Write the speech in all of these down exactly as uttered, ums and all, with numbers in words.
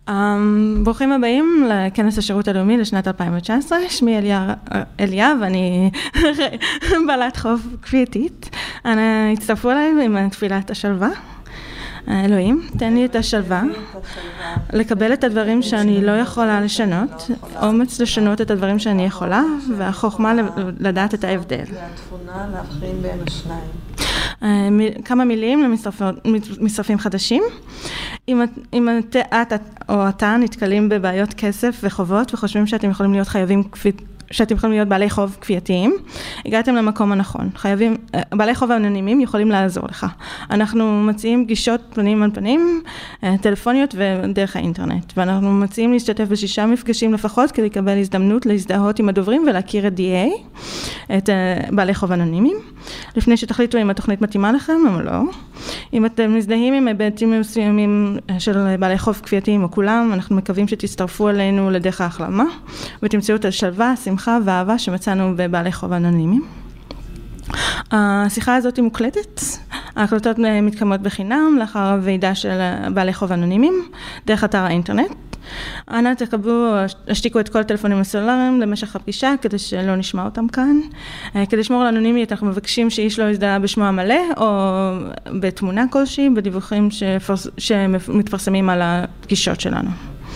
ברוכים הבאים לכנס השירות הלאומי לשנת אלפיים תשע עשרה, שמי אליה ואני בעלת חוב כפייתית. אנא הצטרפו אליי עם תפילת השלווה. אלוהים, תן לי את השלווה, לקבל את הדברים שאני לא יכולה לשנות, אומץ לשנות את הדברים שאני יכולה, והחוכמה לדעת את ההבדל. והתבונה להבחין בין השניים. כמה מילים למצטרפים חדשים. אם, אם את, את או אתה נתקלים בבעיות כסף וחובות וחושבים שאתם יכולים להיות חייבים כפית, שאתם יכולים להיות בעלי חוב כפייתיים, הגעתם למקום הנכון. חייבים, בעלי חוב אנונימיים יכולים לעזור לך. אנחנו מציעים פגישות פנים על פנים, טלפוניות ודרך האינטרנט. ואנחנו מציעים להשתתף בשישה מפגשים לפחות, כדי לקבל הזדמנות להזדהות עם הדוברים ולהכיר את די איי, את בעלי חוב אנונימיים. לפני שתחליטו אם התוכנית מתאימה לכם או לא. אם אתם מזדהים עם היבטים מסוימים של בעלי חוב כפייתיים או כולם, אנחנו מקווים שתצטרפו אלינו לדרך ההחלמה, ותמצאו את השלווה, שמחה ואהבה שמצאנו בבעלי חוב אנונימיים. השיחה הזאת היא מוקלטת, ההקלטות מתקיימות בחינם לאחר הוועידה של בעלי חוב אנונימיים, דרך אתר האינטרנט. אנא תקבלו, השתיקו את כל הטלפונים הסלולריים למשך הפגישה, כדי שלא נשמע אותם כאן. כדי לשמור על אנונימיות, אנחנו מבקשים שאיש לא יזדהה בשמו המלא, או בתמונה כלשהי, בדיווחים שפרס, שמתפרסמים על הפגישות שלנו.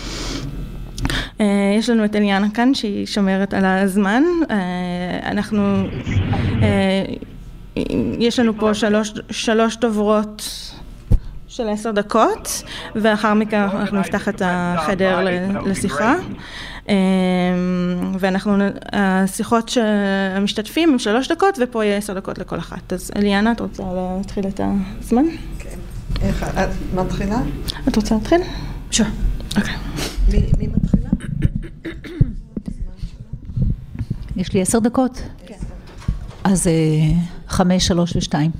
יש לנו את אליאנה כאן, שהיא שומרת על הזמן. אנחנו, יש לנו פה שלוש, שלוש דוברות של עשר דקות, ואחר מכן אנחנו נפתח את החדר לשיחה. ואנחנו, השיחות של המשתתפים הם שלוש דקות, ופה יהיה עשר דקות לכל אחת. אז אליאנה, את רוצה להתחיל את הזמן? כן. איך, את מתחילה? את רוצה להתחיל? שו. אוקיי. מי מתחילה? יש לי עשר דקות? כן. אז חמש, שלוש ושתיים.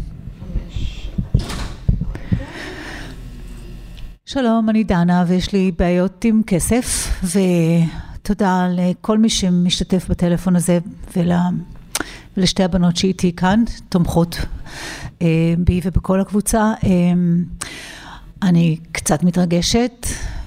שלום, אני דנה ויש לי בעיות עם כסף, ותודה לכל מי שמשתתף בטלפון הזה ולשתי הבנות שאיתי כאן, תומכות בי ובכל הקבוצה. אני קצת מתרגשת,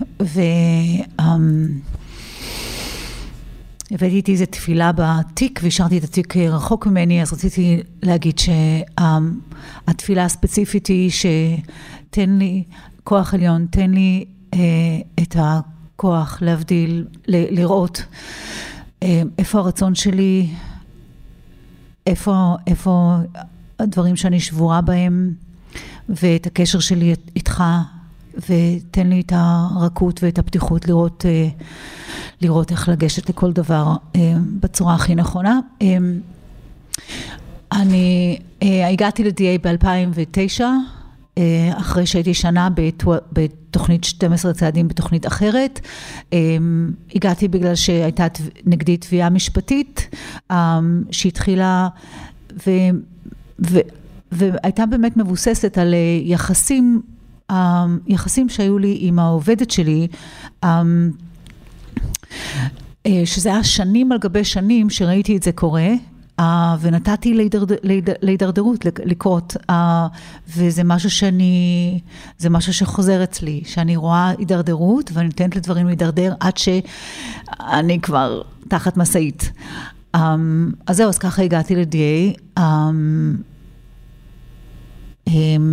והבאתי איתי איזו תפילה בתיק, והשארתי את התיק רחוק ממני, אז רציתי להגיד שהתפילה הספציפית היא שתן לי כוח עליון, תן לי אה, את הכוח להבדיל, ל- לראות אה, איפה הרצון שלי, איפה, איפה הדברים שאני שבורה בהם, ואת הקשר שלי איתך, ותן לי את הרכות ואת הפתיחות לראות, אה, לראות איך לגשת לכל דבר אה, בצורה הכי נכונה. אה, אני אה, הגעתי ל-די איי ב-אלפיים ותשע, אחרי שהייתי שנה בתוכנית שנים עשר צעדים בתוכנית אחרת. הגעתי בגלל שהייתה נגדי תביעה משפטית שהתחילה ו, ו, והייתה באמת מבוססת על יחסים, יחסים שהיו לי עם העובדת שלי, שזה היה שנים על גבי שנים שראיתי את זה קורה, Uh, ונתתי להידרדר, להידרדרות לקרות, uh, וזה משהו שאני, זה משהו שחוזר אצלי, שאני רואה הידרדרות ואני נותנת לדברים להידרדר עד שאני כבר תחת מסעית. Um, אז זהו, אז ככה הגעתי ל-די איי. Um, um,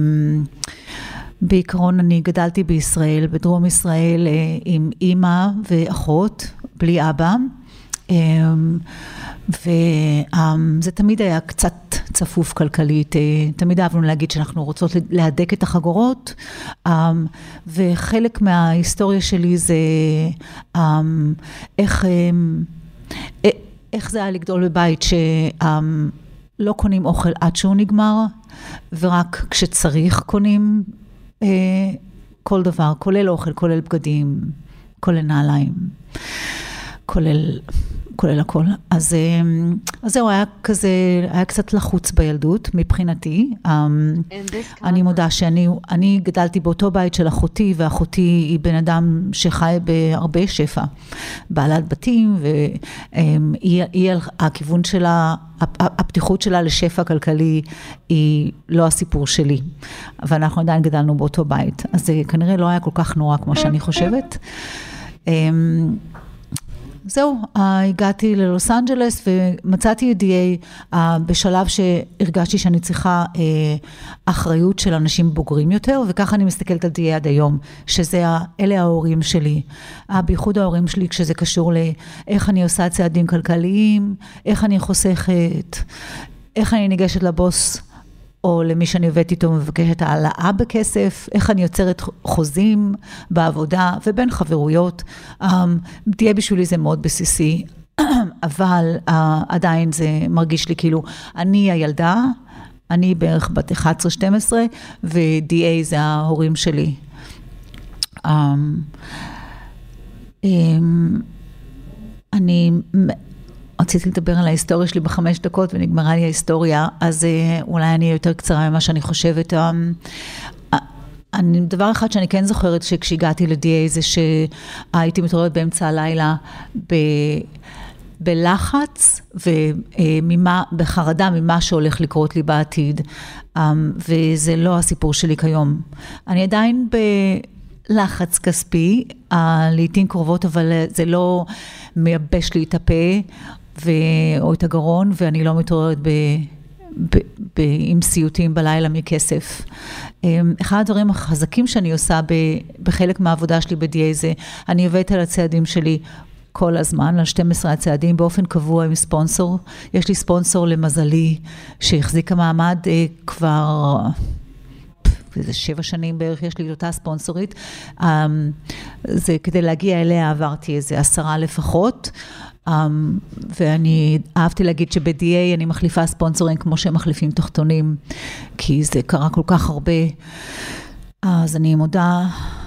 בעיקרון אני גדלתי בישראל, בדרום ישראל, uh, עם אמא ואחות, בלי אבא. Um, וזה תמיד היה קצת צפוף כלכלית, תמיד אהבנו להגיד שאנחנו רוצות להדק את החגורות, וחלק מההיסטוריה שלי זה איך, איך זה היה לגדול בבית שלא קונים אוכל עד שהוא נגמר, ורק כשצריך קונים כל דבר, כולל אוכל, כולל בגדים, כולל נעליים. כולל, כולל הכל. אז, אז זהו, היה כזה, היה קצת לחוץ בילדות מבחינתי. אני מודה שאני אני גדלתי באותו בית של אחותי, ואחותי היא בן אדם שחי בהרבה שפע. בעלת בתים, והיא, הכיוון שלה, הפתיחות שלה לשפע כלכלי, היא לא הסיפור שלי. ואנחנו עדיין גדלנו באותו בית. אז זה כנראה לא היה כל כך נורא כמו שאני חושבת. זהו, הגעתי ללוס אנג'לס ומצאתי את די איי בשלב שהרגשתי שאני צריכה אחריות של אנשים בוגרים יותר, וככה אני מסתכלת על די איי עד היום, שזה אלה ההורים שלי, בייחוד ההורים שלי כשזה קשור לאיך אני עושה צעדים כלכליים, איך אני חוסכת, איך אני ניגשת לבוס, או למי שאני עובדת איתו מבקשת העלאה בכסף, איך אני יוצרת חוזים בעבודה ובין חברויות. די איי בשבילי זה מאוד בסיסי, אבל עדיין זה מרגיש לי כאילו, אני הילדה, אני בערך בת אחת עשרה שתים עשרה, ו-די איי זה ההורים שלי. אני... רציתי לדבר על ההיסטוריה שלי בחמש דקות, ונגמרה לי ההיסטוריה, אז אולי אני יותר קצרה ממה שאני חושבת. אני, דבר אחד שאני כן זוכרת שכשהגעתי ל-די איי זה שהייתי מתעוררת באמצע הלילה ב, בלחץ וממה, בחרדה ממה שהולך לקרות לי בעתיד, וזה לא הסיפור שלי כיום. אני עדיין ב... לחץ כספי, לעתים קרובות, אבל זה לא מייבש לי את הפה ו... או את הגרון, ואני לא מתעוררת ב... ב... ב... עם סיוטים בלילה מכסף. אחד הדברים החזקים שאני עושה ב... בחלק מהעבודה שלי ב-די איי זה, אני עובדת על הצעדים שלי כל הזמן, על שנים עשר הצעדים, באופן קבוע עם ספונסור. יש לי ספונסור למזלי, שהחזיק המעמד כבר... וזה שבע שנים בערך יש לי אותה ספונסורית, זה כדי להגיע אליה עברתי איזה עשרה לפחות, ואני אהבתי להגיד שב-די איי אני מחליפה ספונסורים כמו שהם מחליפים תחתונים, כי זה קרה כל כך הרבה, אז אני מודה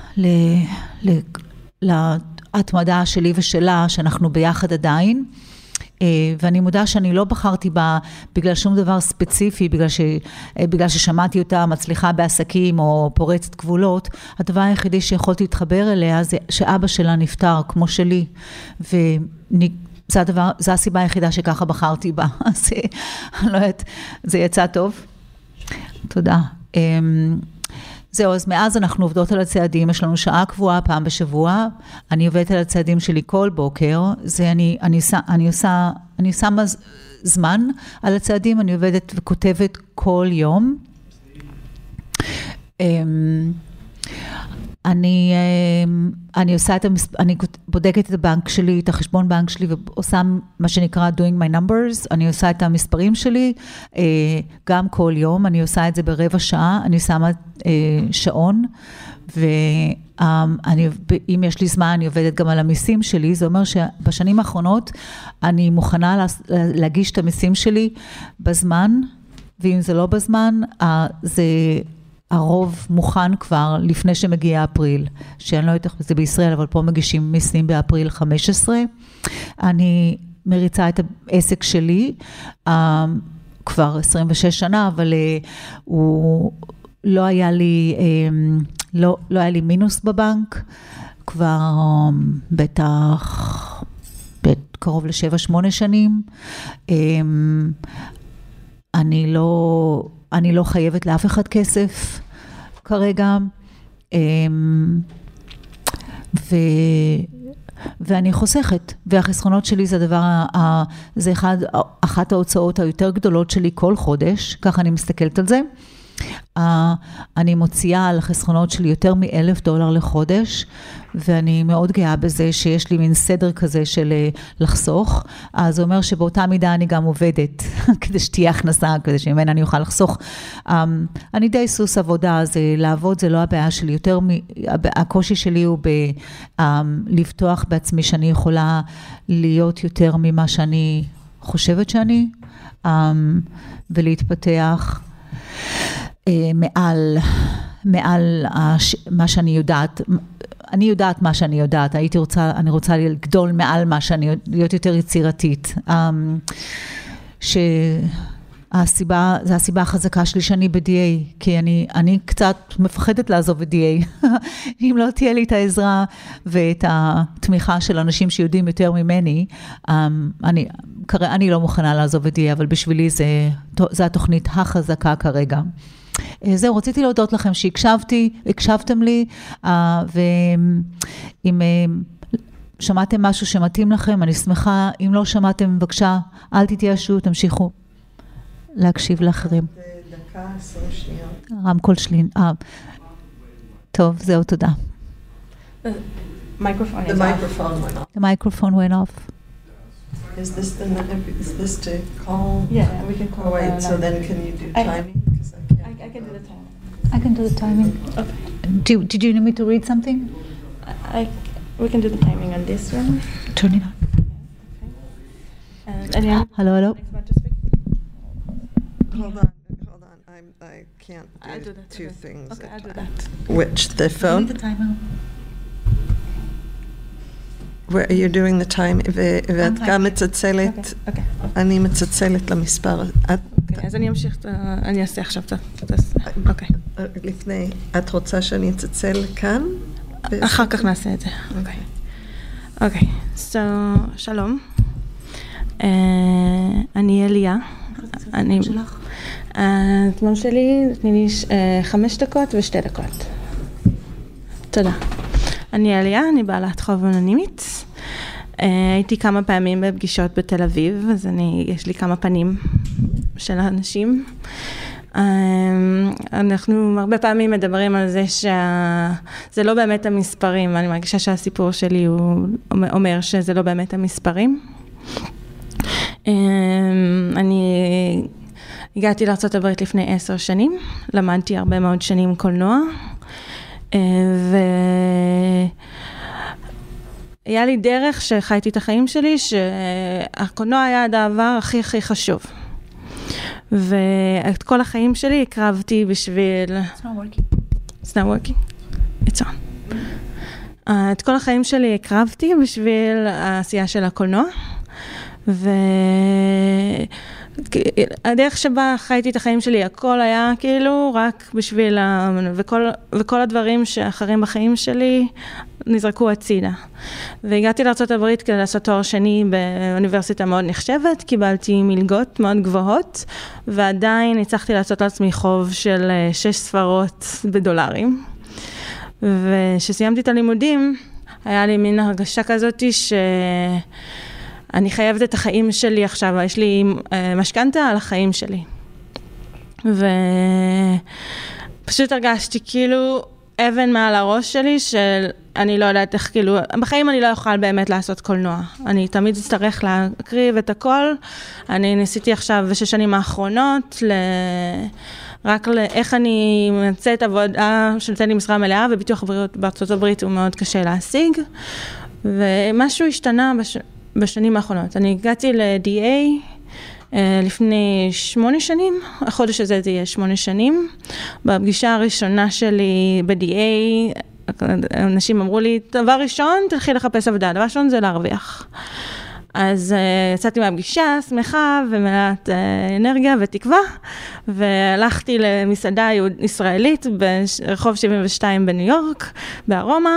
להתמדה שלי ושלה, שאנחנו ביחד עדיין, ואני מודה שאני לא בחרתי בה בגלל שום דבר ספציפי, בגלל, ש, בגלל ששמעתי אותה מצליחה בעסקים או פורצת גבולות. הדבר היחידי שיכולתי להתחבר אליה זה שאבא שלה נפטר כמו שלי, וזה הדבר, זה הסיבה היחידה שככה בחרתי בה. אז אני לא יודעת, זה יצא טוב. תודה. זהו, אז מאז אנחנו עובדות על הצעדים, יש לנו שעה קבועה פעם בשבוע, אני עובדת על הצעדים שלי כל בוקר, זה אני, אני, אני עושה, אני שמה זמן על הצעדים, אני עובדת וכותבת כל יום. אני, אני עושה את המס... אני בודקת את הבנק שלי, את החשבון בנק שלי, ועושה מה שנקרא doing my numbers, אני עושה את המספרים שלי, גם כל יום, אני עושה את זה ברבע שעה, אני שמה שעון, ואני, אם יש לי זמן, אני עובדת גם על המיסים שלי, זה אומר שבשנים האחרונות, אני מוכנה להגיש את המיסים שלי בזמן, ואם זה לא בזמן, זה... הרוב מוכן כבר לפני שמגיע אפריל, שאני לא יודעת איך זה בישראל, אבל פה מגישים מיסים באפריל חמש עשרה. אני מריצה את העסק שלי, כבר עשרים ושש שנה, אבל הוא לא היה לי, לא, לא היה לי מינוס בבנק, כבר בטח, קרוב לשבע, שמונה שנים. אני לא... אני לא חייבת לאף אחד כסף כרגע, ו... ואני חוסכת, והחסכונות שלי זה הדבר, זה אחד, אחת ההוצאות היותר גדולות שלי כל חודש, ככה אני מסתכלת על זה. אני מוציאה על החסכונות שלי יותר מאלף דולר לחודש, ואני מאוד גאה בזה שיש לי מין סדר כזה של לחסוך, אז זה אומר שבאותה מידה אני גם עובדת, כדי שתהיה הכנסה, כדי שממנה אני אוכל לחסוך. אני די סוס עבודה, אז לעבוד זה לא הבעיה שלי, יותר הקושי שלי הוא לפתוח בעצמי שאני יכולה להיות יותר ממה שאני חושבת שאני, ולהתפתח מעל, מעל מה שאני יודעת. אני יודעת מה שאני יודעת, הייתי רוצה, אני רוצה לגדול מעל מה שאני, להיות יותר יצירתית. ש... הסיבה, זה הסיבה החזקה שלי שאני ב-די איי, כי אני, אני קצת מפחדת לעזוב את די איי. אם לא תהיה לי את העזרה ואת התמיכה של אנשים שיודעים יותר ממני, אני, אני לא מוכנה לעזוב את די איי, אבל בשבילי זה, זה התוכנית החזקה כרגע. זהו, רציתי להודות לכם שהקשבתי, הקשבתם לי, ואם שמעתם משהו שמתאים לכם, אני שמחה, אם לא שמעתם, בבקשה, אל תתייאשו, תמשיכו. להקשיב לאחרים. דקה, עשרים שניות. רמקול שלי. אה, טוב, זהו, תודה. The microphone went off. The microphone went off. Is this the is this to call? Yeah, we can call. Oh, wait, so then can you do timing? Because I can't. I, I can do the timing. I can do the timing. Okay. Do, did you need me to read something? I, we can do the timing on this one. Turn it on. And anyone? Hello, hello. Want to speak? Hold on, hold on. I'm I can't do, I'll do that. two okay. things. Okay, at I'll do time. that. Which the phone? The timer. Where are you doing the time? ואת גם מצלצלת. Okay, okay. אני מצלצלת למספר. את Okay, אז אני אמשיך, אני אעשה עכשיו את זה. אוקיי. לפני, את רוצה שאני אצלצל כאן? אחר כך נעשה את זה. אוקיי. אוקיי, so, שלום. אני אליה. אני... הזמן שלי, תני לי חמש דקות ושתי דקות. תודה. אני אליה, אני בעלת חוב אנונימית. הייתי כמה פעמים בפגישות בתל אביב, אז אני, יש לי כמה פנים של האנשים. אנחנו הרבה פעמים מדברים על זה שזה לא באמת המספרים, אני מרגישה שהסיפור שלי הוא אומר שזה לא באמת המספרים. אני הגעתי לארצות הברית לפני עשר שנים, למדתי הרבה מאוד שנים קולנוע, והיה לי דרך שחייתי את החיים שלי, שהקולנוע היה הדבר הכי הכי חשוב. ואת כל החיים שלי הקרבתי בשביל... It's not working. It's not working. It's on. את כל החיים שלי הקרבתי בשביל העשייה של הקולנוע, והדרך שבה חייתי את החיים שלי, הכל היה כאילו רק בשביל, וכל, וכל הדברים שאחרים בחיים שלי נזרקו הצידה. והגעתי לארצות הברית כדי לעשות תואר שני באוניברסיטה מאוד נחשבת, קיבלתי מלגות מאוד גבוהות, ועדיין הצלחתי לעשות לעצמי חוב של שש ספרות בדולרים. ושסיימתי את הלימודים, היה לי מין הרגשה כזאת ש... אני חייבת את החיים שלי עכשיו, יש לי משכנתה על החיים שלי. ופשוט הרגשתי כאילו אבן מעל הראש שלי, שאני לא יודעת איך כאילו, בחיים אני לא אוכל באמת לעשות קולנוע. אני תמיד אצטרך להקריב את הכל. אני ניסיתי עכשיו בשש שנים האחרונות, ל... רק לאיך אני מצאת עבודה שנותן לי משרה מלאה, וביטוח הבריאות בארצות הברית הוא מאוד קשה להשיג. ומשהו השתנה בש... בשנים האחרונות. אני הגעתי ל-די איי לפני שמונה שנים, החודש הזה זה יהיה שמונה שנים. בפגישה הראשונה שלי ב-די איי, אנשים אמרו לי, דבר ראשון, תלכי לחפש עבודה, דבר ראשון זה להרוויח. אז יצאתי מהפגישה, שמחה ומלאת אנרגיה ותקווה, והלכתי למסעדה ישראלית ברחוב שבעים ושתיים בניו יורק, בארומה,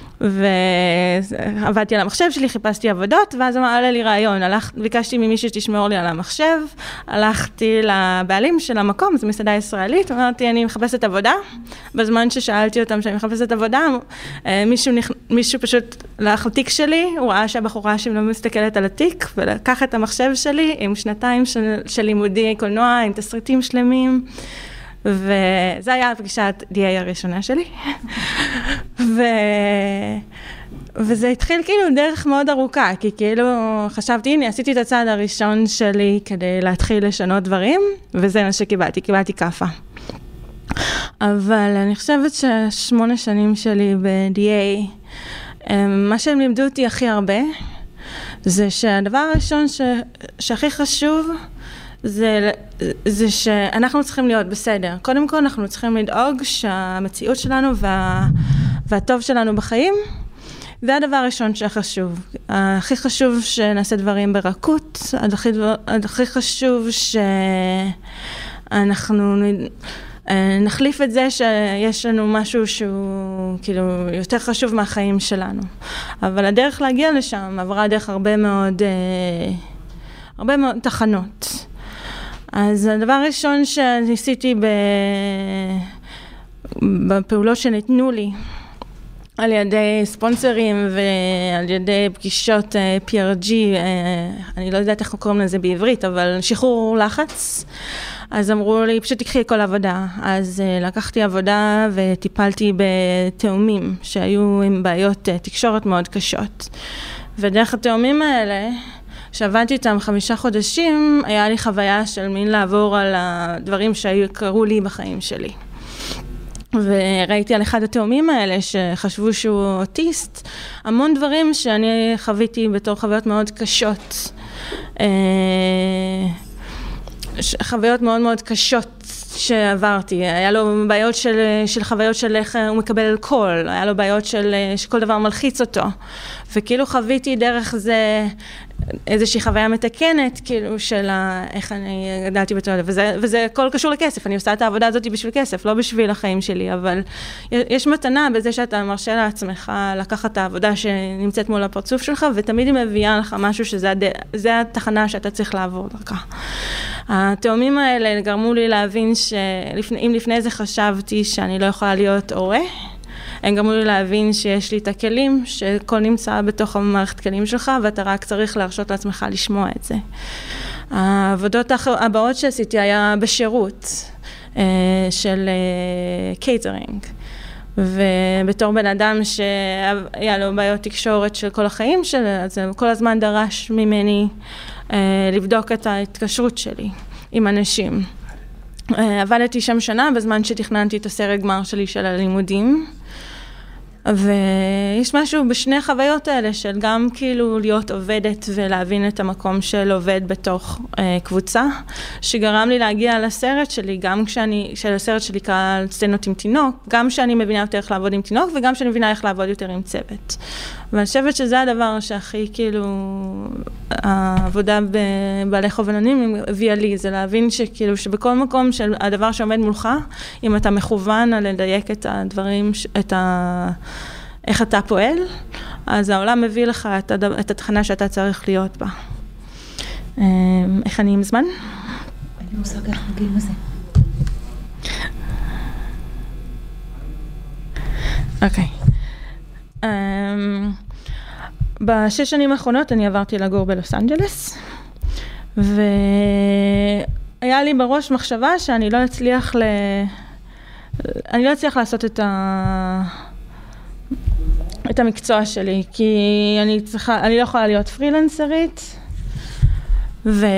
ועבדתי על המחשב שלי, חיפשתי עבודות, ואז עלה לי רעיון, הלכ... ביקשתי ממישהו שתשמור לי על המחשב, הלכתי לבעלים של המקום, זו מסעדה ישראלית, אמרתי, אני מחפשת עבודה, בזמן ששאלתי אותם שאני מחפשת עבודה, מישהו, נכ... מישהו פשוט הלך לתיק שלי, הוא ראה שהבחורה שלא מסתכלת על התיק, ולקח את המחשב שלי עם שנתיים של, של לימודי קולנוע, עם תסריטים שלמים, וזה היה הפגישת די איי הראשונה שלי. ו... וזה התחיל כאילו דרך מאוד ארוכה, כי כאילו חשבתי, הנה, עשיתי את הצעד הראשון שלי כדי להתחיל לשנות דברים, וזה מה שקיבלתי, קיבלתי קפה. אבל אני חושבת ששמונה שנים שלי ב-די איי, מה שהם לימדו אותי הכי הרבה, זה שהדבר הראשון ש... שהכי חשוב, זה, זה שאנחנו צריכים להיות בסדר. קודם כל אנחנו צריכים לדאוג שהמציאות שלנו וה, והטוב שלנו בחיים, זה הדבר הראשון שחשוב. הכי חשוב שנעשה דברים ברכות, הכי, הכי חשוב שאנחנו נחליף את זה שיש לנו משהו שהוא כאילו יותר חשוב מהחיים שלנו. אבל הדרך להגיע לשם עברה דרך הרבה מאוד, הרבה מאוד תחנות. אז הדבר הראשון שניסיתי בפעולות שניתנו לי, על ידי ספונסרים ועל ידי פגישות פי אר ג'י, אני לא יודעת איך קוראים לזה בעברית, אבל שחרור לחץ. אז אמרו לי, פשוט תקחי כל עבודה. אז לקחתי עבודה וטיפלתי בתאומים שהיו עם בעיות תקשורת מאוד קשות. ודרך התאומים האלה, שעבדתי איתם חמישה חודשים, היה לי חוויה של מין לעבור על הדברים שקרו לי בחיים שלי. וראיתי על אחד התאומים האלה שחשבו שהוא אוטיסט, המון דברים שאני חוויתי בתור חוויות מאוד קשות. חוויות מאוד מאוד קשות שעברתי. היה לו בעיות של, של חוויות של איך הוא מקבל אלכוהול, היה לו בעיות של שכל דבר מלחיץ אותו. וכאילו חוויתי דרך זה איזושהי חוויה מתקנת, כאילו של איך אני גדלתי בתור, וזה, וזה כל קשור לכסף. אני עושה את העבודה הזאת בשביל כסף, לא בשביל החיים שלי, אבל יש מתנה בזה שאתה מרשה לעצמך לקחת את העבודה שנמצאת מול הפרצוף שלך, ותמיד היא מביאה לך משהו שזה זה התחנה שאתה צריך לעבור דרכה. התאומים האלה גרמו לי להבין שאם לפני זה חשבתי שאני לא יכולה להיות הורה, הם גרמו לי להבין שיש לי את הכלים, שכל נמצא בתוך המערכת כלים שלך, ואתה רק צריך להרשות לעצמך לשמוע את זה. העבודות הבאות שעשיתי היה בשירות של קייטרינג, ובתור בן אדם שהיה לו בעיות תקשורת של כל החיים שלו, אז הוא כל הזמן דרש ממני לבדוק את ההתקשרות שלי עם אנשים. עבדתי שם שנה בזמן שתכננתי את הסרט גמר שלי של הלימודים, ויש משהו בשני החוויות האלה של גם כאילו להיות עובדת ולהבין את המקום של עובד בתוך אה, קבוצה, שגרם לי להגיע לסרט שלי, גם כשאני, של הסרט שלי קרא סצנות עם תינוק, גם שאני מבינה יותר איך לעבוד עם תינוק, וגם שאני מבינה איך לעבוד יותר עם צוות. ואני חושבת שזה הדבר שהכי כאילו, העבודה בבעלי חוב עננים הביאה לי, זה להבין שכאילו שבכל מקום של הדבר שעומד מולך, אם אתה מכוון על לדייק את הדברים, את ה... איך אתה פועל, אז העולם מביא לך את, הד... את התחנה שאתה צריך להיות בה. איך אני עם זמן? אני מושג איך נגיעים לזה. אוקיי. Um, בשש שנים האחרונות אני עברתי לגור בלוס אנג'לס, והיה לי בראש מחשבה שאני לא אצליח ל... אני לא אצליח לעשות את ה... את המקצוע שלי, כי אני צריכה, אני לא יכולה להיות פרילנסרית, ואני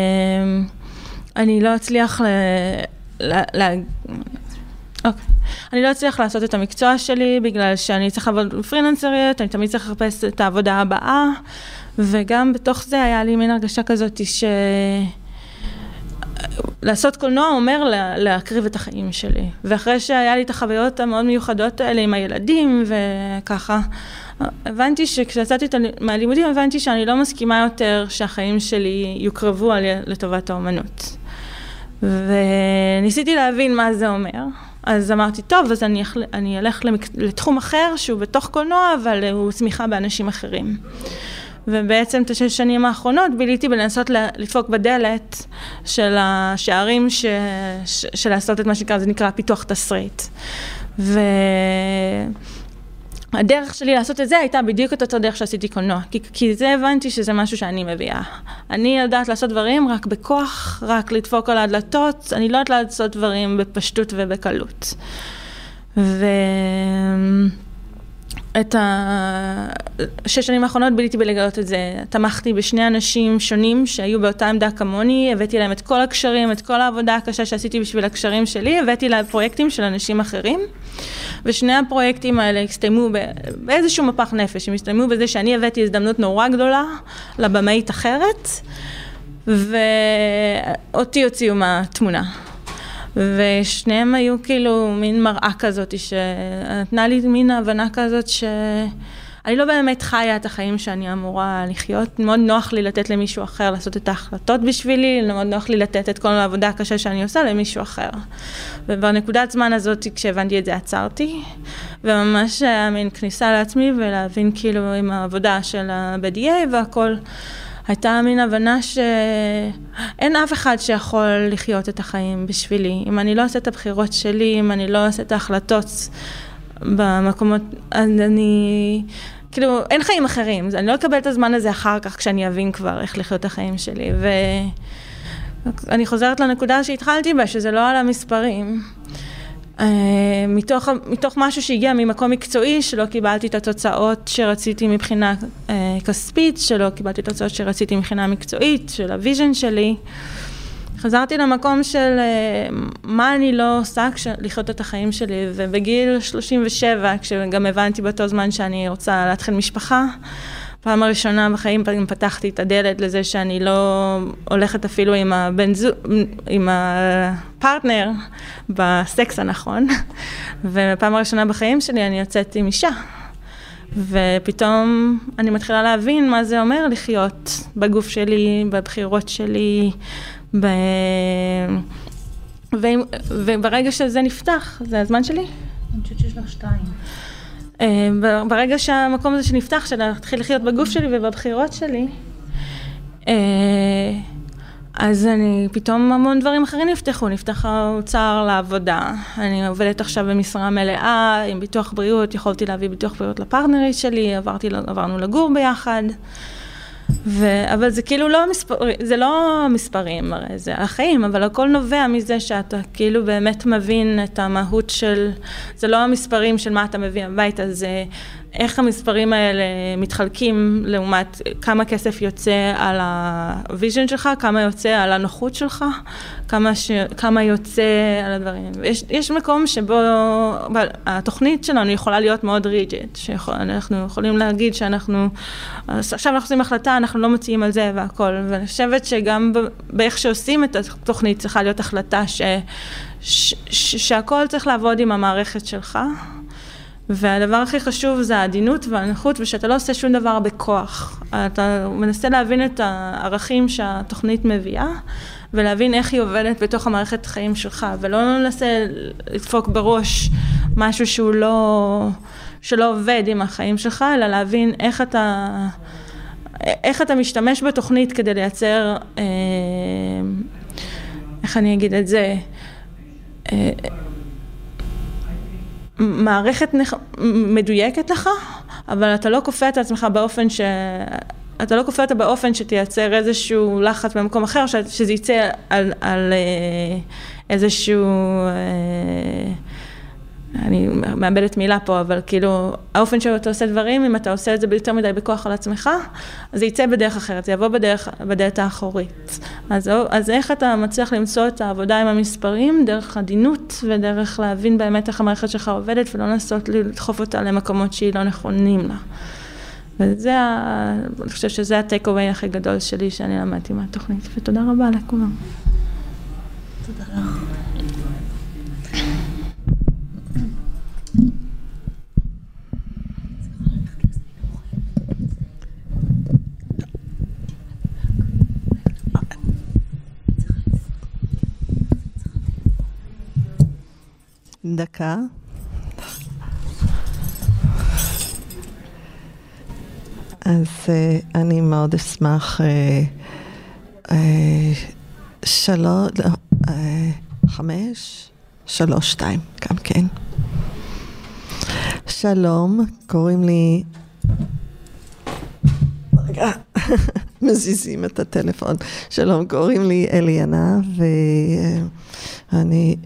לא אצליח ל... ל... ל... אוקיי. אני לא אצליח לעשות את המקצוע שלי, בגלל שאני צריכה לעבוד פרילנסרית, אני תמיד צריך לחפש את העבודה הבאה, וגם בתוך זה היה לי מין הרגשה כזאת ש... לעשות קולנוע אומר לה, להקריב את החיים שלי. ואחרי שהיה לי את החוויות המאוד מיוחדות האלה עם הילדים וככה, הבנתי שכשיצאתי מהלימודים, הבנתי שאני לא מסכימה יותר שהחיים שלי יוקרבו על, לטובת האומנות. וניסיתי להבין מה זה אומר. אז אמרתי, טוב, אז אני, אני אלך לתחום אחר שהוא בתוך קולנוע, אבל הוא צמיחה באנשים אחרים. ובעצם את השש שנים האחרונות ביליתי בלנסות לדפוק בדלת של השערים ש... ש... של לעשות את מה שנקרא, זה נקרא פיתוח תסריט. והדרך שלי לעשות את זה הייתה בדיוק את אותו דרך שעשיתי קולנוע, כי, כי זה הבנתי שזה משהו שאני מביאה. אני יודעת לעשות דברים רק בכוח, רק לדפוק על הדלתות, אני לא יודעת לעשות דברים בפשטות ובקלות. ו... את השש שנים האחרונות ביליתי בלגלות את זה. תמכתי בשני אנשים שונים שהיו באותה עמדה כמוני, הבאתי להם את כל הקשרים, את כל העבודה הקשה שעשיתי בשביל הקשרים שלי, הבאתי להם פרויקטים של אנשים אחרים, ושני הפרויקטים האלה הסתיימו באיזשהו מפח נפש, הם הסתיימו בזה שאני הבאתי הזדמנות נורא גדולה לבמאית אחרת, ואותי הוציאו מהתמונה. ושניהם היו כאילו מין מראה כזאת, שנתנה לי מין הבנה כזאת ש... אני לא באמת חיה את החיים שאני אמורה לחיות, מאוד נוח לי לתת למישהו אחר לעשות את ההחלטות בשבילי, מאוד נוח לי לתת את כל העבודה הקשה שאני עושה למישהו אחר. ובנקודת זמן הזאת, כשהבנתי את זה, עצרתי, וממש היה מין כניסה לעצמי ולהבין כאילו עם העבודה של ה-בי די איי והכל, הייתה מין הבנה שאין אף אחד שיכול לחיות את החיים בשבילי. אם אני לא עושה את הבחירות שלי, אם אני לא עושה את ההחלטות במקומות, אני... כאילו, אין חיים אחרים. אני לא אקבל את הזמן הזה אחר כך, כשאני אבין כבר איך לחיות את החיים שלי. ואני חוזרת לנקודה שהתחלתי בה, שזה לא על המספרים. מתוך, מתוך משהו שהגיע ממקום מקצועי, שלא קיבלתי את התוצאות שרציתי מבחינה כספית, שלא קיבלתי את התוצאות שרציתי מבחינה מקצועית, של הוויז'ן שלי. חזרתי למקום של מה אני לא עושה לחיות את החיים שלי, ובגיל שלושים ושבע, כשגם הבנתי באותו זמן שאני רוצה להתחיל משפחה, פעם הראשונה בחיים פתחתי את הדלת לזה שאני לא הולכת אפילו עם הבן זוג, עם הפרטנר בסקס הנכון, ופעם הראשונה בחיים שלי אני יוצאת עם אישה, ופתאום אני מתחילה להבין מה זה אומר לחיות בגוף שלי, בבחירות שלי, ב... ו... וברגע שזה נפתח, זה הזמן שלי? אני חושבת שיש לך שתיים. ברגע שהמקום הזה שנפתח, שנתחיל לחיות בגוף שלי ובבחירות שלי, אז אני, פתאום המון דברים אחרים נפתחו, נפתח האוצר לעבודה, אני עובדת עכשיו במשרה מלאה, עם ביטוח בריאות, יכולתי להביא ביטוח בריאות לפרטנרית שלי, עברתי, עברנו לגור ביחד, ו... אבל זה כאילו לא מספר... זה לא מספרים, הרי זה החיים, אבל הכל נובע מזה שאתה כאילו באמת מבין את המהות של, זה לא המספרים של מה אתה מביא הביתה, זה איך המספרים האלה מתחלקים לעומת כמה כסף יוצא על הוויז'ן שלך, כמה יוצא על הנוחות שלך, כמה, ש... כמה יוצא על הדברים. יש, יש מקום שבו התוכנית שלנו יכולה להיות מאוד ריג'ית, שאנחנו יכולים להגיד שאנחנו, עכשיו אנחנו עושים החלטה, אנחנו לא מציעים על זה והכל, ואני חושבת שגם באיך שעושים את התוכנית צריכה להיות החלטה ש... ש... ש... שהכל צריך לעבוד עם המערכת שלך, והדבר הכי חשוב זה העדינות והנוחות, ושאתה לא עושה שום דבר בכוח. אתה מנסה להבין את הערכים שהתוכנית מביאה, ולהבין איך היא עובדת בתוך המערכת החיים שלך, ולא מנסה לדפוק בראש משהו שהוא לא, שלא עובד עם החיים שלך, אלא להבין איך אתה, איך אתה משתמש בתוכנית כדי לייצר, איך אני אגיד את זה, מערכת נח... מדויקת לך, אבל אתה לא כופה את עצמך באופן ש... אתה לא כופה אותה באופן שתייצר איזשהו לחץ במקום אחר, ש... שזה יצא על, על איזשהו... אני מאבדת מילה פה, אבל כאילו, האופן שאתה עושה דברים, אם אתה עושה את זה יותר מדי בכוח על עצמך, אז זה יצא בדרך אחרת, זה יבוא בדרך, בדלת האחורית. אז, אז איך אתה מצליח למצוא את העבודה עם המספרים, דרך עדינות, ודרך להבין באמת איך המערכת שלך עובדת, ולא לנסות לדחוף אותה למקומות שהיא לא נכונים לה. וזה, אני חושב שזה הטייק-אווי הכי גדול שלי, שאני למדתי מהתוכנית, ותודה רבה לכולם. תודה לך. דקה. אז uh, אני מאוד אשמח uh, uh, שלוש, uh, חמש, שלוש, שתיים, גם כן. שלום, קוראים לי, רגע, מזיזים את הטלפון. שלום, קוראים לי אליאנה, ואני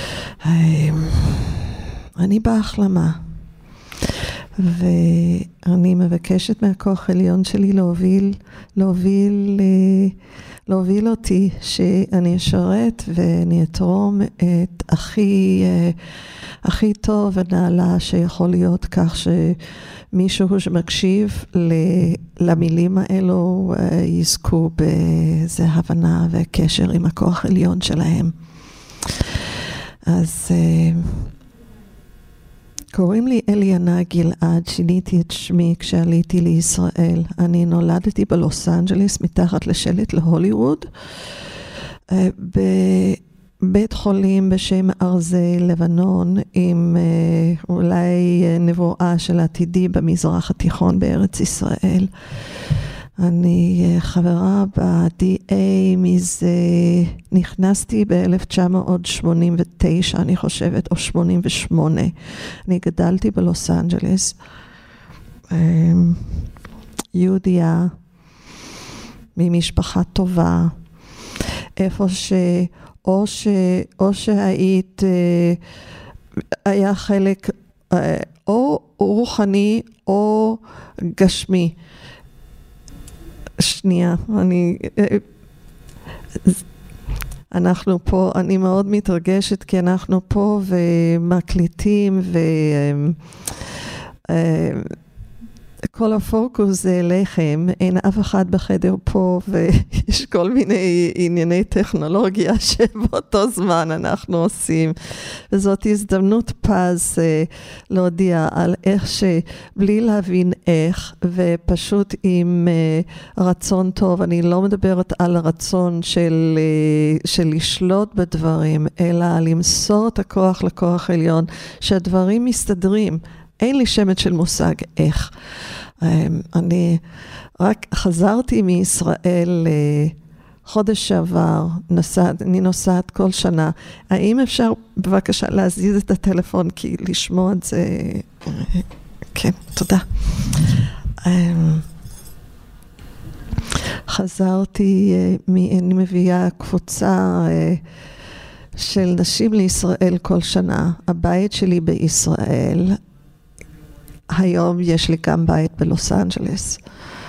אני בהחלמה. ואני מבקשת מהכוח העליון שלי להוביל, להוביל, להוביל אותי, שאני אשרת ואני אתרום את הכי, הכי טוב ונעלה שיכול להיות, כך שמישהו שמקשיב למילים האלו יזכו באיזה הבנה וקשר עם הכוח העליון שלהם. אז קוראים לי אליאנה גלעד, שיניתי את שמי כשעליתי לישראל. אני נולדתי בלוס אנג'לס, מתחת לשלט להוליווד, בבית חולים בשם ארזי לבנון, עם אולי נבואה של עתידי במזרח התיכון בארץ ישראל. אני חברה ב-די איי מזה, נכנסתי ב-אלף תשע מאות שמונים ותשע, אני חושבת, או שמונים ושמונה. אני גדלתי בלוס אנג'לס, יהודיה, ממשפחה טובה, איפה ש... או, ש... או שהיית, היה חלק או רוחני או גשמי. שנייה, אני, אנחנו פה, אני מאוד מתרגשת כי אנחנו פה ומקליטים וכל הפוקוס זה אליכם, אין אף אחד בחדר פה ויש כל מיני ענייני טכנולוגיה שבאותו זמן אנחנו עושים. וזאת הזדמנות פז להודיע על איך שבלי להבין איך ופשוט עם רצון טוב, אני לא מדברת על הרצון של, של לשלוט בדברים, אלא למסור את הכוח לכוח עליון, שהדברים מסתדרים. אין לי שמץ של מושג איך. אני רק חזרתי מישראל חודש שעבר, נוסעת, אני נוסעת כל שנה. האם אפשר בבקשה להזיז את הטלפון, כי לשמוע את זה... כן, תודה. חזרתי, אני מביאה קבוצה של נשים לישראל כל שנה. הבית שלי בישראל, היום יש לי גם בית בלוס אנג'לס.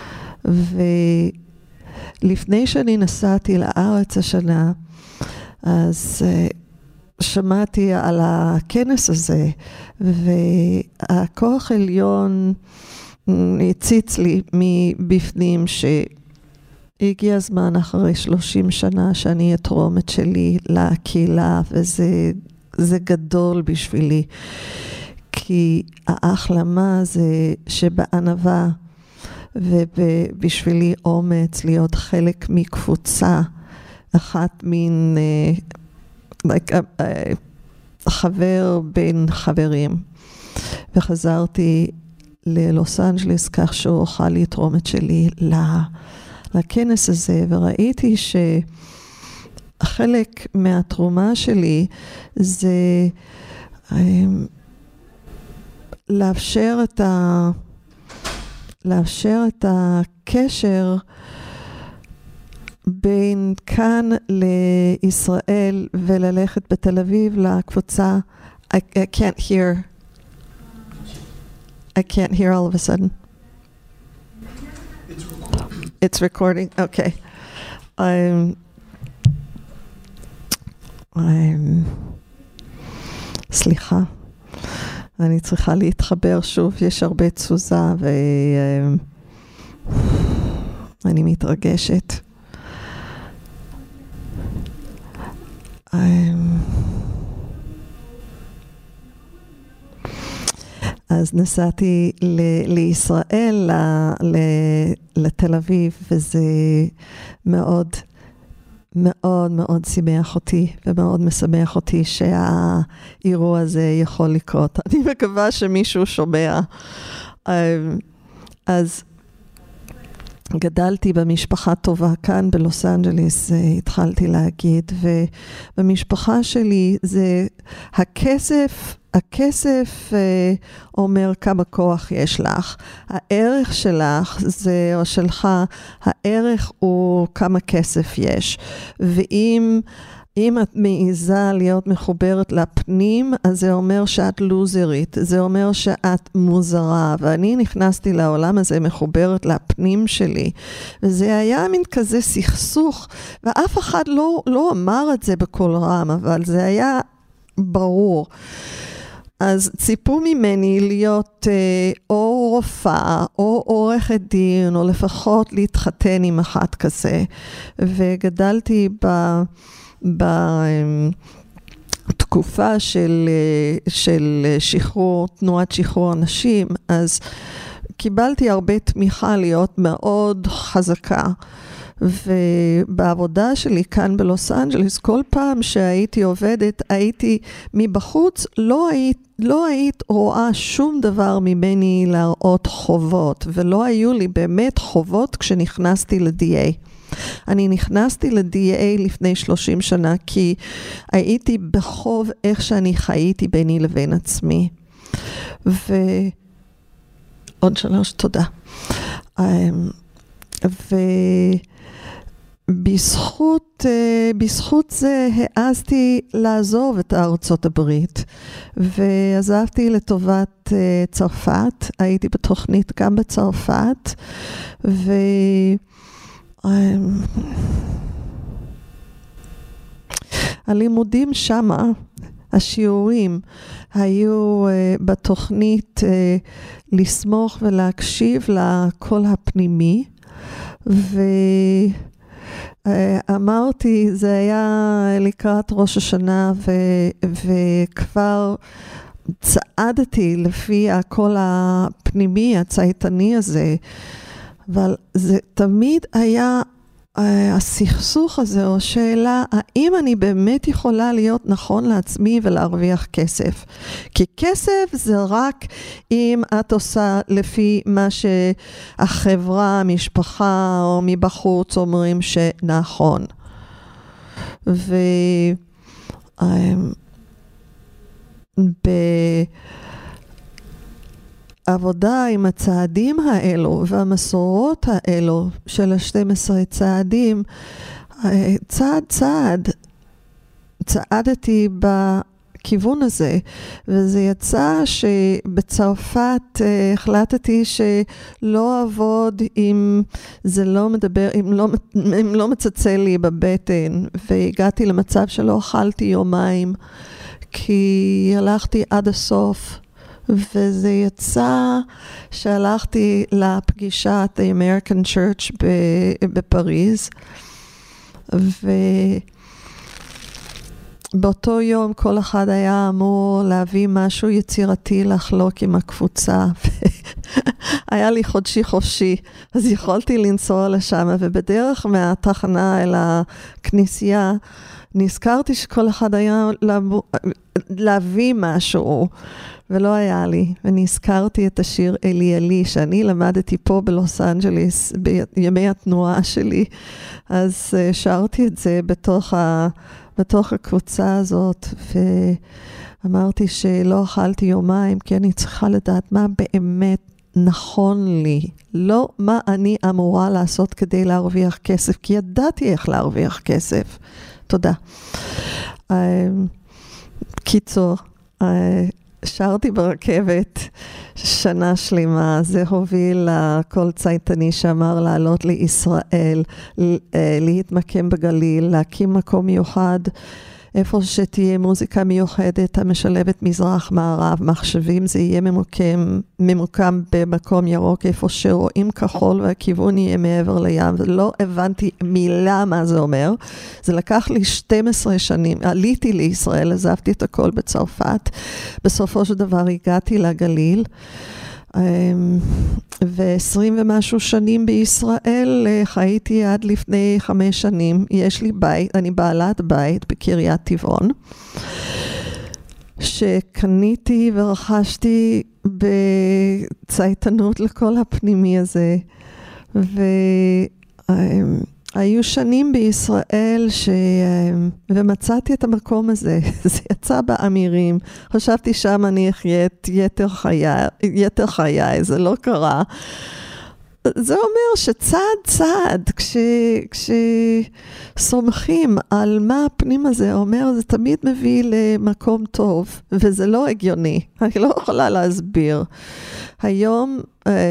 ולפני שאני נסעתי לארץ השנה, אז שמעתי על הכנס הזה, והכוח עליון הציץ לי מבפנים שהגיע הזמן אחרי שלושים שנה שאני אתרום את שלי לקהילה, וזה זה גדול בשבילי. כי ההחלמה זה שבענווה ובשבילי אומץ להיות חלק מקבוצה, אחת מין uh, like, uh, uh, חבר בין חברים. וחזרתי ללוס אנג'לס כך שהוא אוכל לתרום את שלי לכנס הזה, וראיתי שחלק מהתרומה שלי זה... Um, לאפשר את ה... לאפשר את הקשר בין כאן לישראל וללכת בתל אביב לקבוצה. I, I can't hear. I can't hear all of a sudden. It's recording. It's recording. Okay. I'm... I'm... סליחה. אני צריכה להתחבר שוב, יש הרבה תזוזה ואני מתרגשת. אז נסעתי ל- לישראל, ל- ל- לתל אביב, וזה מאוד... מאוד מאוד שימח אותי, ומאוד משמח אותי שהאירוע הזה יכול לקרות. אני מקווה שמישהו שומע. אז גדלתי במשפחה טובה כאן בלוס אנג'לס, התחלתי להגיד, ובמשפחה שלי זה הכסף, הכסף אומר כמה כוח יש לך. הערך שלך זה, או שלך, הערך הוא כמה כסף יש. ואם אם את מעיזה להיות מחוברת לפנים, אז זה אומר שאת לוזרית, זה אומר שאת מוזרה, ואני נכנסתי לעולם הזה מחוברת לפנים שלי, וזה היה מין כזה סכסוך, ואף אחד לא, לא אמר את זה בכל רם, אבל זה היה ברור. אז ציפו ממני להיות אה, או רופאה, או עורכת דין, או לפחות להתחתן עם אחת כזה, וגדלתי ב... תקופה של, של שחרור, תנועת שחרור אנשים, אז קיבלתי הרבה תמיכה להיות מאוד חזקה. ובעבודה שלי כאן בלוס אנג'לס, כל פעם שהייתי עובדת, הייתי מבחוץ, לא היית, לא היית רואה שום דבר ממני להראות חובות, ולא היו לי באמת חובות כשנכנסתי ל-די איי. אני נכנסתי ל-די איי לפני שלושים שנה, כי הייתי בחוב איך שאני חייתי ביני לבין עצמי. ועוד שלוש, תודה. ובזכות, בזכות זה העזתי לעזוב את ארצות הברית, ועזבתי לטובת צרפת. הייתי בתוכנית גם בצרפת, ו... הלימודים שמה, השיעורים, היו uh, בתוכנית uh, לסמוך ולהקשיב לקול הפנימי, ואמרתי, uh, זה היה לקראת ראש השנה, ו- וכבר צעדתי לפי הקול הפנימי, הצייתני הזה, אבל זה תמיד היה uh, הסכסוך הזה, או שאלה, האם אני באמת יכולה להיות נכון לעצמי ולהרוויח כסף? כי כסף זה רק אם את עושה לפי מה שהחברה, המשפחה או מבחוץ אומרים שנכון. ו... Um, ב... עבודה עם הצעדים האלו והמסורות האלו של ה-שנים עשר צעדים, צעד צעד צעדתי בכיוון הזה, וזה יצא שבצרפת החלטתי שלא אעבוד אם זה לא מדבר, אם לא, אם לא מצצה לי בבטן, והגעתי למצב שלא אכלתי יומיים, כי הלכתי עד הסוף. וזה יצא שהלכתי לפגישת ה-American Church בפריז, ובאותו יום כל אחד היה אמור להביא משהו יצירתי לחלוק עם הקבוצה, היה לי חודשי חופשי, אז יכולתי לנסוע לשם, ובדרך מהתחנה אל הכנסייה, נזכרתי שכל אחד היה להביא משהו, ולא היה לי, ואני הזכרתי את השיר אלי אלי, שאני למדתי פה בלוס אנג'לס, בימי התנועה שלי, אז שרתי את זה בתוך, ה, בתוך הקבוצה הזאת, ואמרתי שלא אכלתי יומיים, כי אני צריכה לדעת מה באמת נכון לי, לא מה אני אמורה לעשות כדי להרוויח כסף, כי ידעתי איך להרוויח כסף. תודה. קיצור, שרתי ברכבת שנה שלמה, זה הוביל לכל צייתני שאמר לעלות לישראל, להתמקם בגליל, להקים מקום מיוחד, איפה שתהיה מוזיקה מיוחדת המשלבת מזרח מערב, מחשבים, זה יהיה ממוקם, ממוקם במקום ירוק, איפה שרואים כחול והכיוון יהיה מעבר לים, ולא הבנתי מילה מה זה אומר. זה לקח לי שתים עשרה שנים, עליתי לישראל, עזבתי את הכל בצרפת, בסופו של דבר הגעתי לגליל, ועשרים ומשהו שנים בישראל, חייתי עד לפני חמש שנים, יש לי בית, אני בעלת בית בקריית טבעון, שקניתי ורכשתי בצייתנות לכל הפנימי הזה, והיו שנים בישראל ש... ומצאתי את המקום הזה, זה יצא באמירים, חשבתי שם אני אחיה את יתר חיי, יתר חיי, זה לא קרה. זה אומר שצעד צעד, כש, כשסומכים על מה הפנים הזה אומר, זה תמיד מביא למקום טוב, וזה לא הגיוני, אני לא יכולה להסביר. היום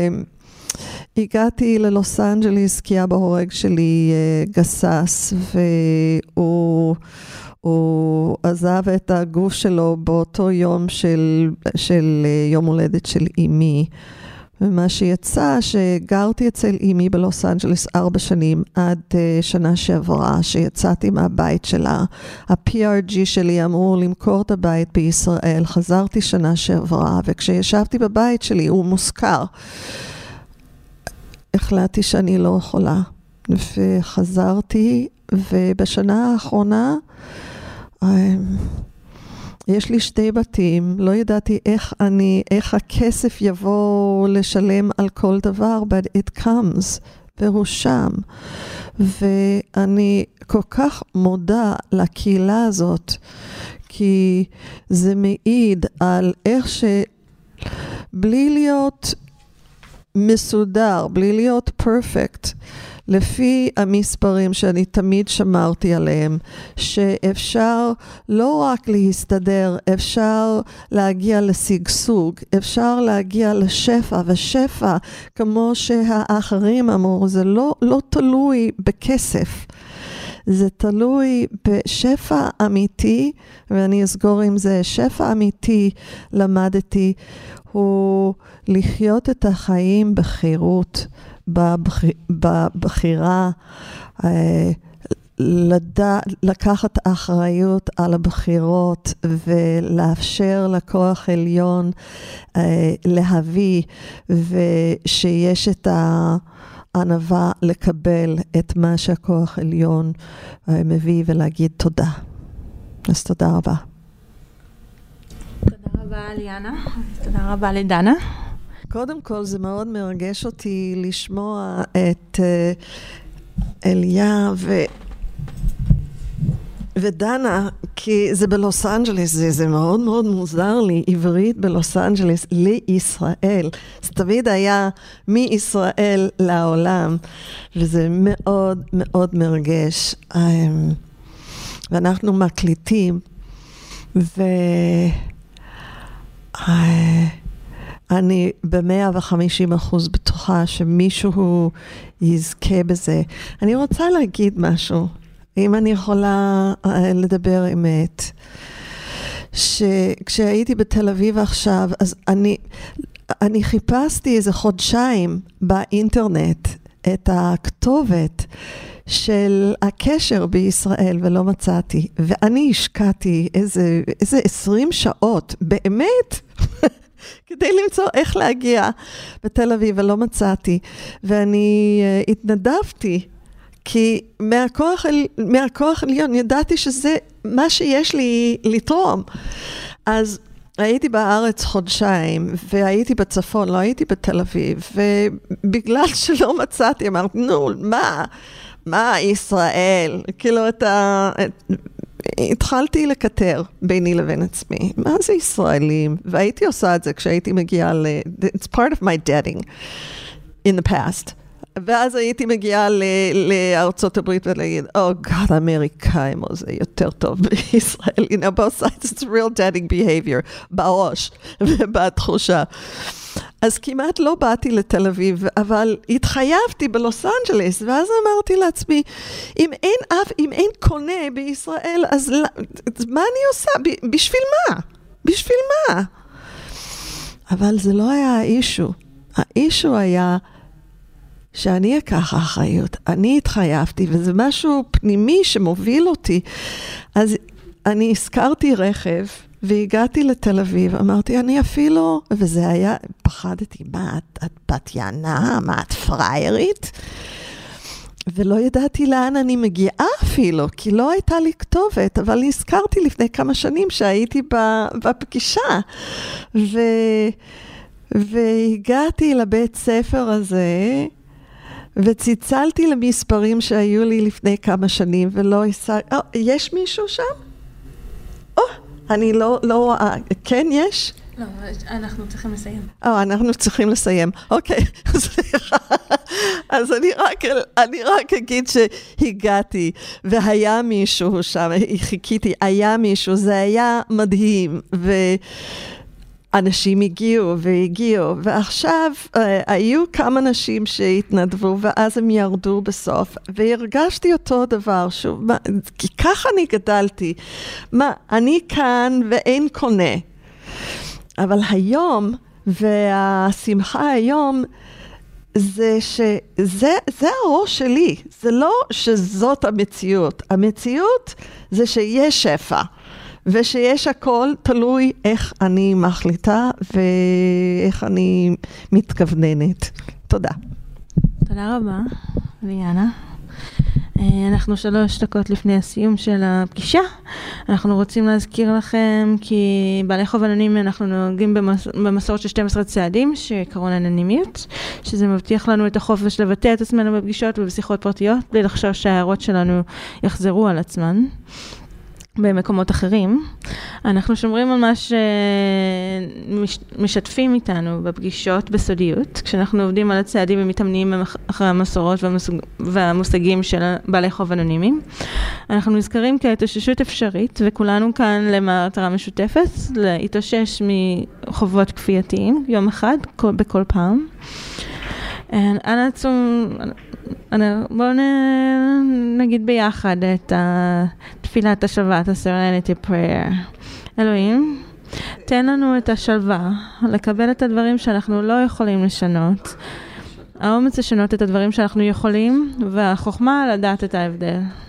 הגעתי ללוס אנג'ליס, כי אבא הורג שלי גסס, והוא הוא עזב את הגוף שלו באותו יום של, של יום הולדת של אמי, ומה שיצא שגרתי אצל אימי בלוס אנג'לס ארבע שנים עד uh, שנה שעברה, שיצאתי מהבית שלה. ה-פי אר ג'י שלי אמור למכור את הבית בישראל, חזרתי שנה שעברה, וכשישבתי בבית שלי הוא מושכר. החלטתי שאני לא יכולה, וחזרתי, ובשנה האחרונה יש לי שתי בתים, לא ידעתי איך אני, איך הכסף יבוא לשלם על כל דבר, but it comes, והוא שם. ואני כל כך מודה לקהילה הזאת, כי זה מעיד על איך שבלי להיות מסודר, בלי להיות פרפקט, לפי המספרים שאני תמיד שמרתי עליהם, שאפשר לא רק להסתדר, אפשר להגיע לשגשוג, אפשר להגיע לשפע, ושפע, כמו שהאחרים אמרו, זה לא, לא תלוי בכסף. זה תלוי בשפע אמיתי, ואני אסגור עם זה, שפע אמיתי למדתי, הוא לחיות את החיים בחירות, בבחירה, לדע, לקחת אחריות על הבחירות ולאפשר לכוח עליון להביא, ושיש את הענווה לקבל את מה שהכוח עליון מביא ולהגיד תודה. אז תודה רבה. תודה רבה ליאנה, תודה רבה לדנה. קודם כל זה מאוד מרגש אותי לשמוע את אליה ו... ודנה, כי זה בלוס אנג'לס, זה, זה מאוד מאוד מוזר לי, עברית בלוס אנג'לס לישראל. זה תמיד היה מישראל לעולם, וזה מאוד מאוד מרגש. ואנחנו מקליטים, ו... אני ב-מאה וחמישים אחוז בטוחה שמישהו יזכה בזה. אני רוצה להגיד משהו, אם אני יכולה לדבר אמת. שכשהייתי בתל אביב עכשיו, אז אני, אני חיפשתי איזה חודשיים באינטרנט את הכתובת של הקשר בישראל ולא מצאתי. ואני השקעתי איזה, איזה עשרים שעות, באמת, כדי למצוא איך להגיע בתל אביב, ולא מצאתי. ואני uh, התנדבתי, כי מהכוח, מהכוח עליון ידעתי שזה מה שיש לי לתרום. אז הייתי בארץ חודשיים, והייתי בצפון, לא הייתי בתל אביב, ובגלל שלא מצאתי, אמרתי, נו, מה? מה ישראל? כאילו את ה... התחלתי לקטר ביני לבין עצמי. מה זה ישראלים? והייתי עושה את זה כשהייתי מגיעה ל... It's part of my dating in the past. ואז הייתי מגיעה ל... לארצות הברית ולהגיד, oh God, האמריקאים, זה יותר טוב בישראל. You know, both sides, it's real dating behavior. בראש ובתחושה. אז כמעט לא באתי לתל אביב, אבל התחייבתי בלוס אנג'לס, ואז אמרתי לעצמי, אם אין אף, אם אין קונה בישראל, אז מה אני עושה? בשביל מה? בשביל מה? אבל זה לא היה האישו. האישו היה שאני אקח אחריות. אני התחייבתי, וזה משהו פנימי שמוביל אותי. אז אני הזכרתי רכב, והגעתי לתל אביב, אמרתי, אני אפילו, וזה היה, פחדתי, מה, את, את בת יענה, מה, את פריירית? ולא ידעתי לאן אני מגיעה אפילו, כי לא הייתה לי כתובת, אבל הזכרתי לפני כמה שנים שהייתי בפגישה, ו, והגעתי לבית ספר הזה, וציצלתי למספרים שהיו לי לפני כמה שנים, ולא השגתי, oh, יש מישהו שם? או, oh, אני לא, לא, כן יש? לא, אנחנו צריכים לסיים. אה, אנחנו צריכים לסיים. אוקיי, אז אני רק, אני רק אגיד שהגעתי, והיה מישהו שם, חיכיתי, היה מישהו, זה היה מדהים, ואנשים הגיעו והגיעו, ועכשיו היו כמה נשים שהתנדבו, ואז הם ירדו בסוף, והרגשתי אותו דבר, שוב, כי ככה אני גדלתי, מה, אני כאן ואין קונה, אבל היום, והשמחה היום זה שזה זה הראש שלי, זה לא שזאת המציאות. המציאות זה שיש שפע, ושיש הכל תלוי איך אני מחליטה ואיך אני מתכווננת. תודה. תודה רבה, ליאנה. אנחנו שלוש דקות לפני הסיום של הפגישה. אנחנו רוצים להזכיר לכם כי בעלי חוב אנונימי אנחנו נוהגים במס... במסורת של שנים עשר צעדים שקרון אנונימיות, שזה מבטיח לנו את החופש לבטא את עצמנו בפגישות ובשיחות פרטיות, בלי לחשוב שההערות שלנו יחזרו על עצמן במקומות אחרים. אנחנו שומרים על מה שמשתפים איתנו בפגישות בסודיות, כשאנחנו עובדים על הצעדים ומתאמנים אחרי המסורות והמושגים של בעלי חוב אנונימיים. אנחנו נזכרים כהתאוששות אפשרית, וכולנו כאן למטרה משותפת, להתאושש מחובות כפייתיים, יום אחד, בכל פעם. אנא עצום, בואו נגיד ביחד את תפילת השלוות, ה-Serenity Prayer. אלוהים, תן לנו את השלווה, לקבל את הדברים שאנחנו לא יכולים לשנות, האומץ לשנות את הדברים שאנחנו יכולים, והחוכמה לדעת את ההבדל.